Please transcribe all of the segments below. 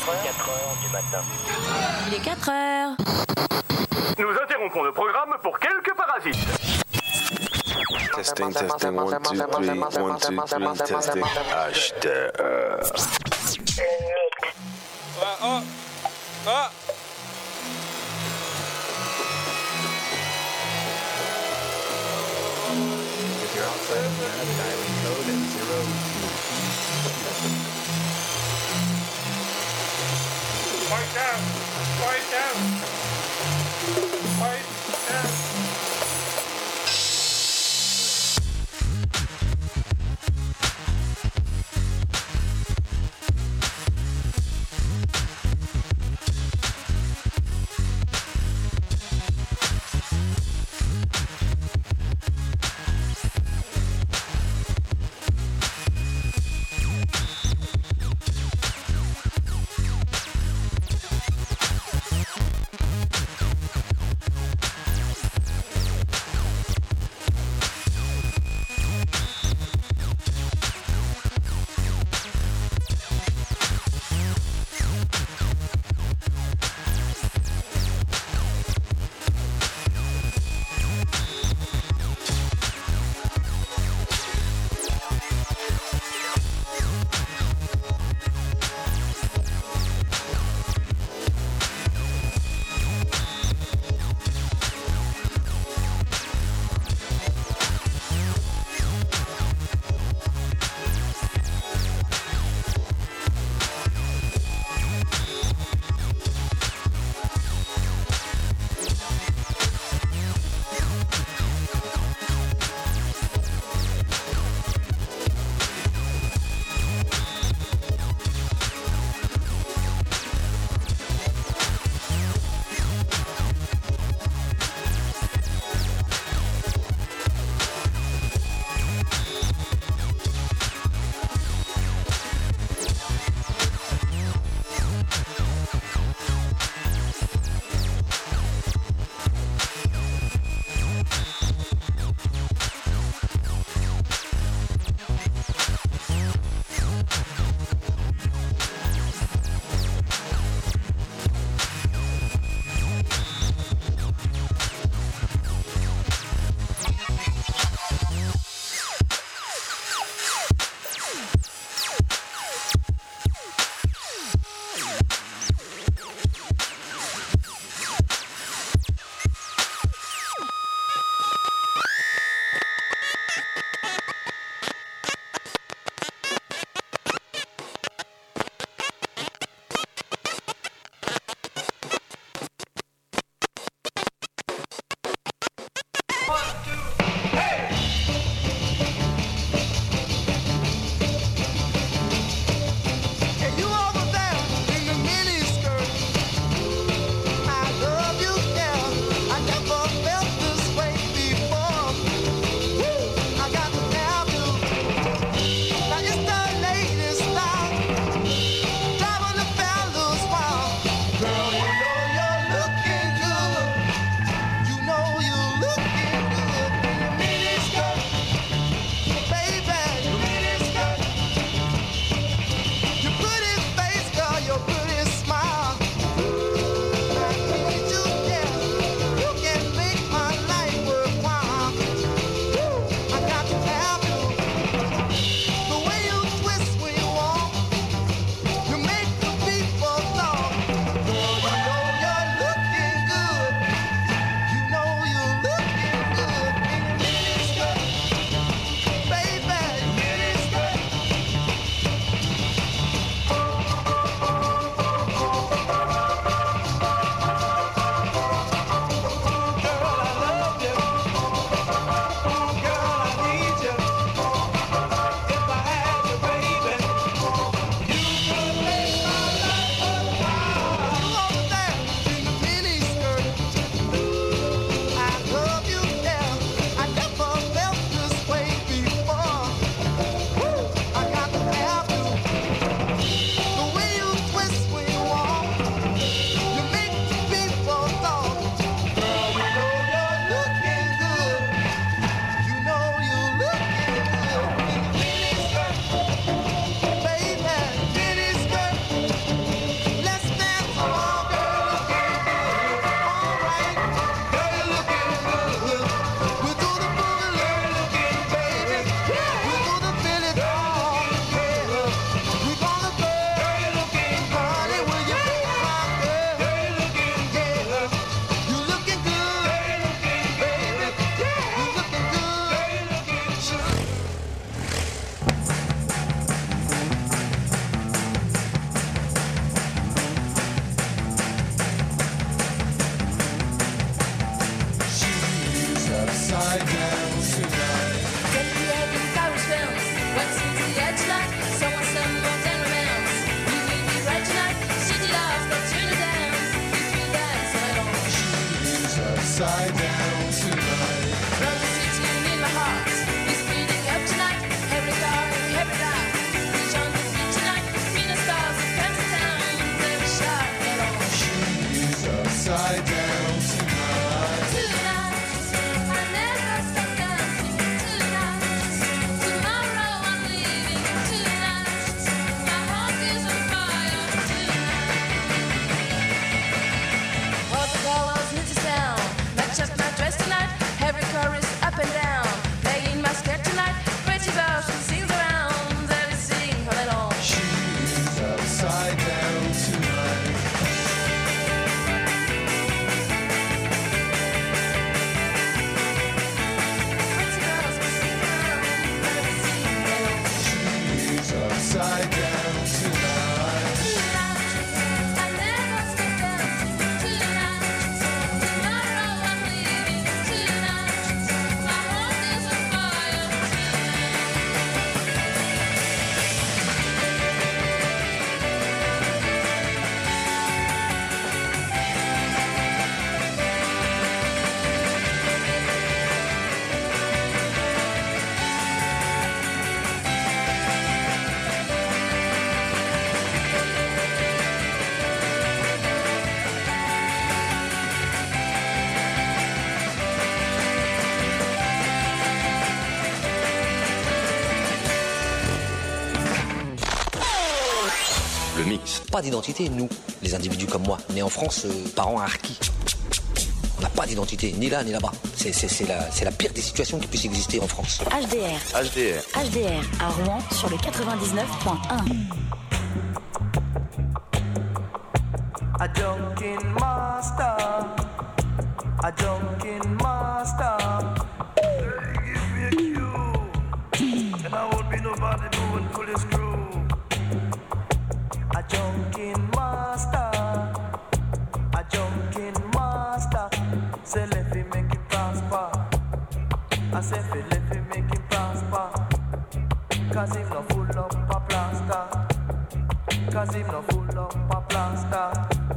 4 heures du matin. Il est 4 heures. Nous interrompons le programme pour quelques parasites. Testing, 1, 2, 3, 1, 2, 3, testing. HTR. If you're outside Indiana, the dialing code is 02. Quiet down! Quiet down! Quiet down! upside down tonight. Love is sitting in my heart. It's speeding up tonight. Every car, every light. It's on the beat tonight. Between the stars of Kansas Town. Every shot and all. She's upside down tonight. Tonight, I never stop dancing. Tonight, tomorrow I'm leaving. Tonight, my heart is on fire. Tonight, all the colors need to sound. Match up my dress tonight. Every chorus up and down. Playing my skirt tonight. Pretty girl, she sings around. Let it sing all along. She's upside down tonight. Pretty girls, we sing around. Let it sing all along. She's upside down tonight. Tonight, I never stop dancing. Tonight, tomorrow I'm leaving. Tonight, my heart is on fire. Le mix. Pas d'identité, nous, les individus comme moi, nés en France, parents harkis. On n'a pas d'identité, ni là ni là-bas. C'est la pire des situations qui puisse exister en France. HDR. HDR. HDR à Rouen sur le 99.1. A drunken master, a drunken master. Give me a cue, and I won't be nobody moving pull his screw. A drunken master, a drunken master. Say let him make him prosper. I say let him make him prosper. 'Cause him no full up a plaster. 'Cause him no full up a plaster.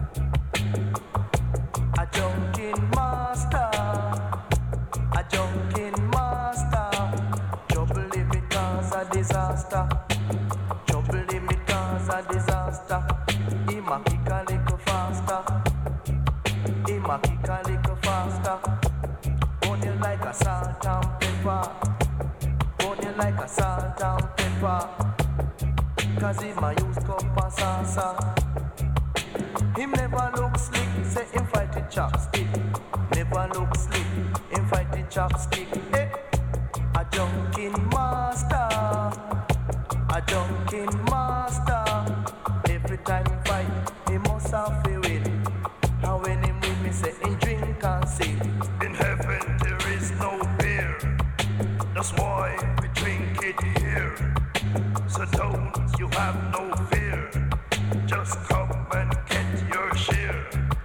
A drunken master, a drunken master. Trouble him it cause a disaster. Trouble him it cause a disaster. Him a kick a little faster. Him a kick a little faster. Burn you like a salt and pepper. Burn you like a salt and pepper. 'Cause him a use cup and salsa. Him never look slick, say him fight the chopstick. Never look slick, him fight the chopstick. Hey, a drunken master, a drunken master. Every time he fight, he must have to win. And when him with me, say him drink and sing. In heaven there is no beer, that's why we drink it here. So don't you have no fear, just come and get your share.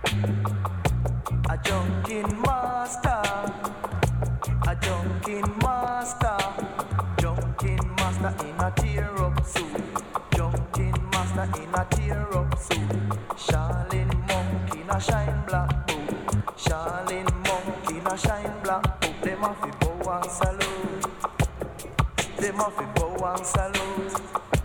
A drunken master, a drunken master. Drunken master in a tear up suit. Drunken master in a tear up suit. Charlene monk in a shine black boot. Charlene monk in a shine black boot. Them a fi bow and salute. Them a fi bow and salute.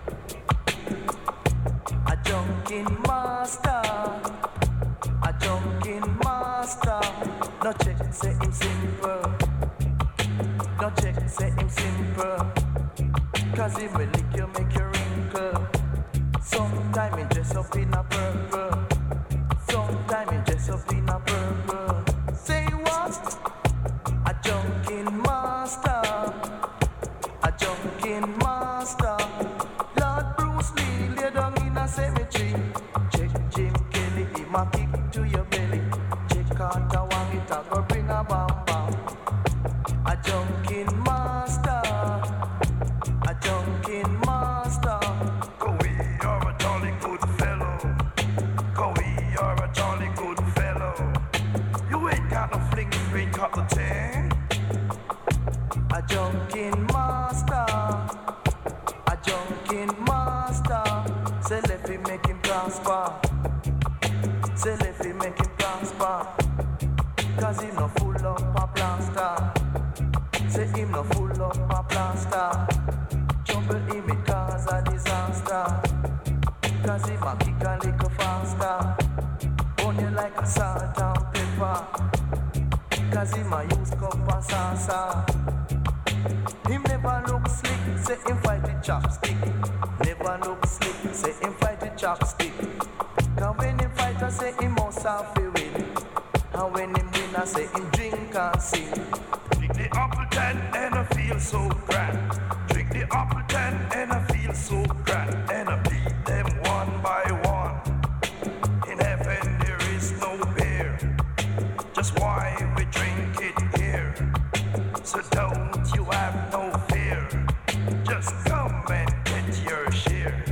A drunken master, a drunken master. No check say him simple. No check say him simple. 'Cause he will lick you, make you wrinkle. Sometime he dress up in a purple. Sometime he dress up in a purple. Say what? A drunken master, a drunken master. Lord Bruce Lee lay down in a cemetery. Check Jim Kelly, him a kick to your belly. Check Carter Wang, it a go bring a bam bam. A drunken master, a drunken master. Go we are a jolly good fellow. Go we are a jolly good fellow. You ain't got no fling, drink up the thing. A drunken master, a drunken master. Say let him make him proud. cause him a kick a little faster. Burn you like a salt and pepper, cause him a use cup and saucer. Him never look slick, say him fight with chopstick. Never look slick, say him fight with chopstick. Cause when him fight, I say him must have to win. And when him win, I say him drink and sing. Drink the apple 10 and I feel so grand. Drink the apple 10 and I feel so grand. And I beat them one by one. In heaven there is no beer. Just why we drink it here. So don't you have no fear. Just come and get your share.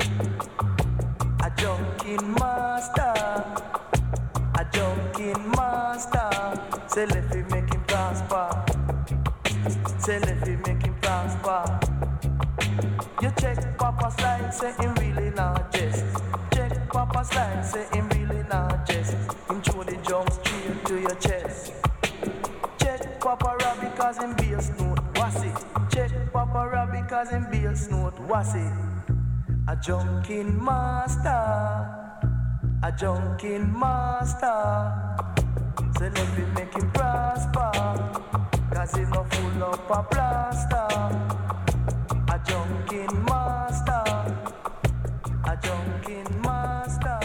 A junkin master, a junkin master. Say let me make him prosper. Say let me make him prosper. You check Papa's line, say him really not jest. Check Papa's line, say him really not jest. Him throw the jump straight to your chest. Check Papa Robbie cause him bass note, what's it? Check Papa Robbie cause him bass note, what's it? A junkin master, a junkin master. Say let me make him prosper, cause him no full up a plaster. A junkin master, a junkin master.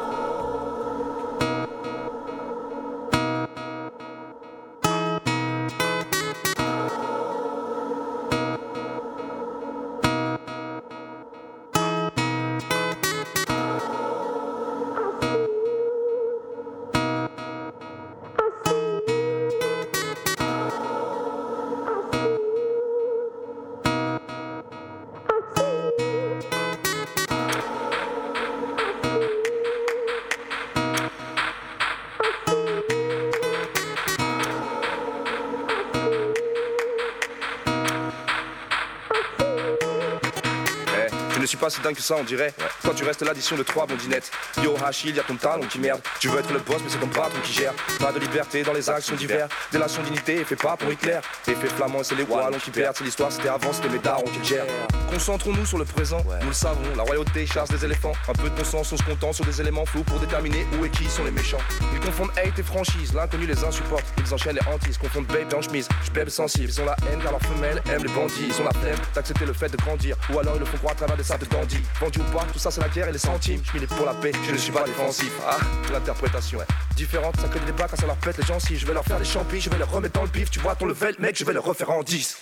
Je suis pas si dingue que ça on dirait. Quand tu restes l'addition de 3 blondinettes. Yo Hachil, y'a ton talent qui merde. Tu veux être le boss mais c'est ton patron qui gère. Pas de liberté dans les actions divers. Délation dignité et fait pas pour Hitler. Effet flamand et c'est les wallons qui perdent. C'est l'histoire, c'était avant, c'était mes darons qui le gèrent. Concentrons-nous sur le présent, nous le savons. La royauté chasse des éléphants. Un peu de bon sens, on se contente sur des éléments flous pour déterminer où et qui sont les méchants. Ils confondent hate et franchise, l'inconnu les insupporte. Ils enchaînent les hantises, confondent babe en chemise. J'bèbe sensible, ils ont la haine car leurs femelles aiment les bandits. Ils ont la flemme d'accepter le fait de grandir. Ou alors ils le font croire à travers des sacs de dandy. Vendu ou pas, tout ça c'est la guerre et les centimes. J'milite pour la paix, je ne suis pas défensif. Ah, l'interprétation est différente, ça crée des débats quand ça leur pète les gens. Si je vais leur faire des champis, je vais les remettre dans le pif. Tu vois ton level, mec, je vais le refaire en 10.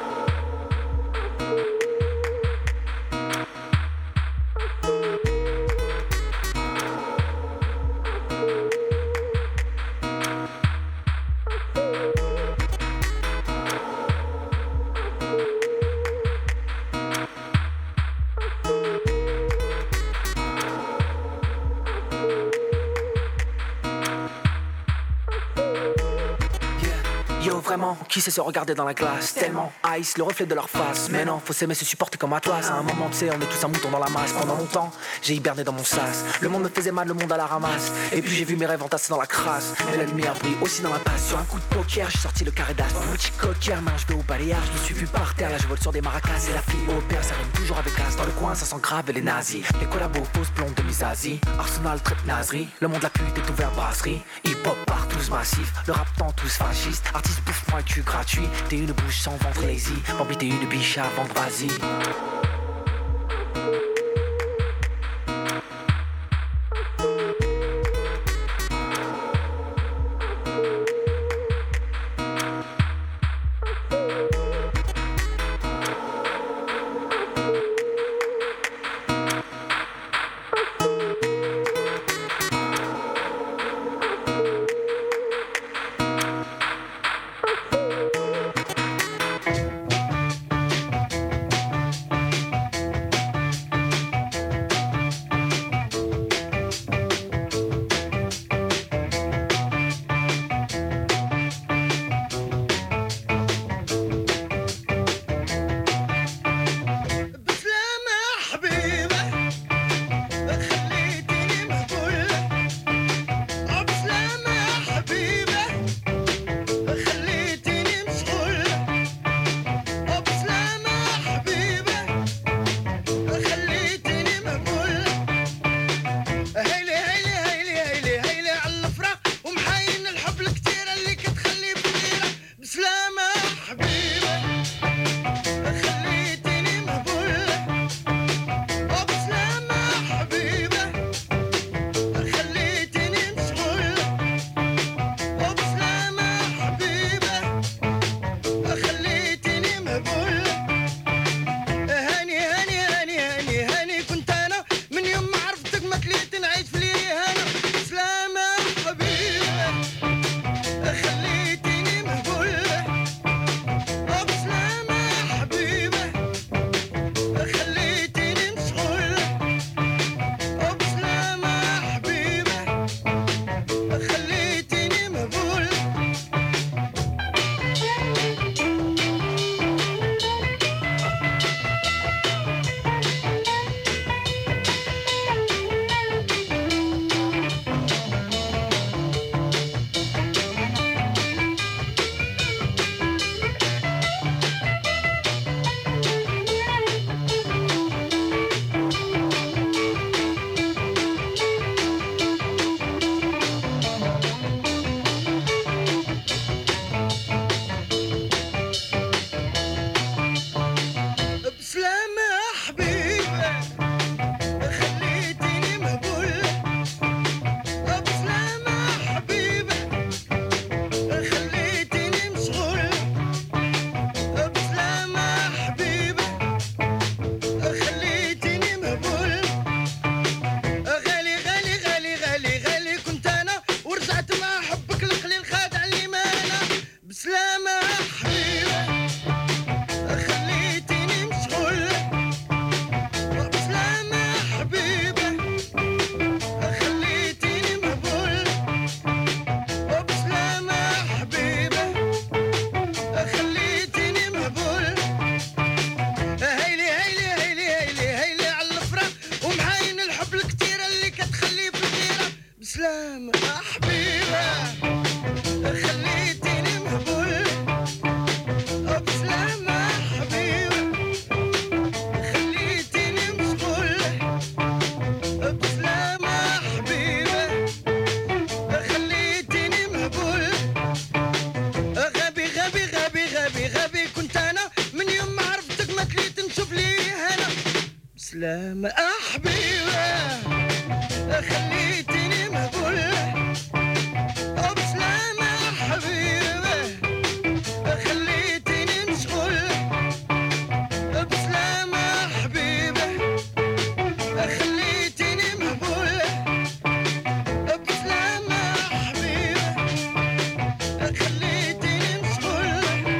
Yo vraiment, qui sait se regarder dans la glace? Tellement ice, le reflet de leur face. Mais non, faut s'aimer, se supporter comme Atlas. À un moment, tu sais, on est tous un mouton dans la masse. Pendant longtemps, j'ai hiberné dans mon sas. Le monde me faisait mal, le monde à la ramasse. Et puis j'ai vu mes rêves entassés dans la crasse. Mais la lumière brille aussi dans la passe. Sur un coup de poker, j'ai sorti le carré d'as. Petit cocker, maintenant je vais au balayage. Je me suis vu par terre, là je vole sur des maracas. Et la fille au père, ça rime toujours avec as. Dans le coin, ça sent grave et les nazis. Les collabos, fausses blondes de Misazi. Arsenal, traite nazerie. Le monde de la pute est ouvert brasserie. Hip-hop partout massif. Le rap tant tous fascistes. Artiste bouffe-moi le cul gratuit. T'es une bouche sans ventre lazy. Bambi, t'es une biche à vendre, vas-y. بسلامة حبيبة خليتني مهبول بسلامة حبيبة خليتني مشغول بسلامة حبيبة خليتني مهبول بسلامة حبيبة خليتني مشغول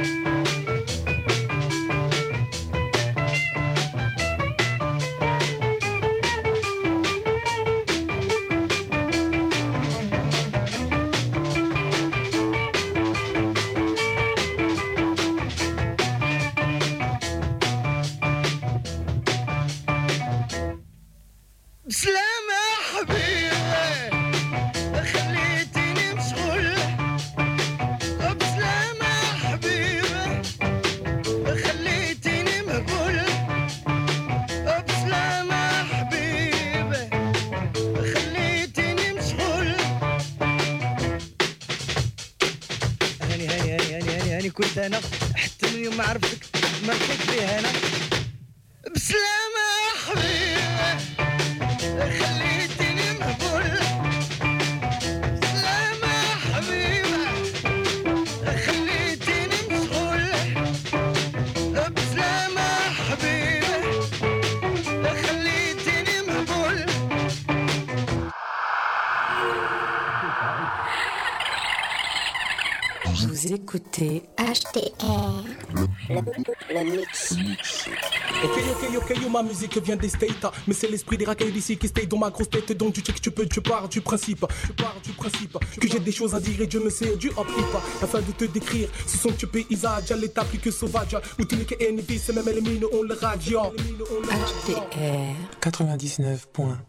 بسلامة حبيبة خليتني مشغول بسلامة حبيبة خليتني مهبول بسلامة حبيبة خليتني مشغول هاني كنت أنا حتى من يوم ما عرفتك ما كنت فيها أنا بسلامة حبيبة خليتني مهبول بسلامة حبيبة خليتني مشغول بسلامة حبيبة خليتني مهبول Vous écoutez HTR, le mix. Ok, ma musique vient des States, mais c'est l'esprit des racailles d'ici qui stay dans ma grosse tête, donc tu check, tu pars du principe que j'ai des choses à dire et Dieu me sait du hop hip afin de te décrire ce sont tu paysages à l'état plus que sauvage où tous les KNB c'est même les mines on le radio HTR 99.1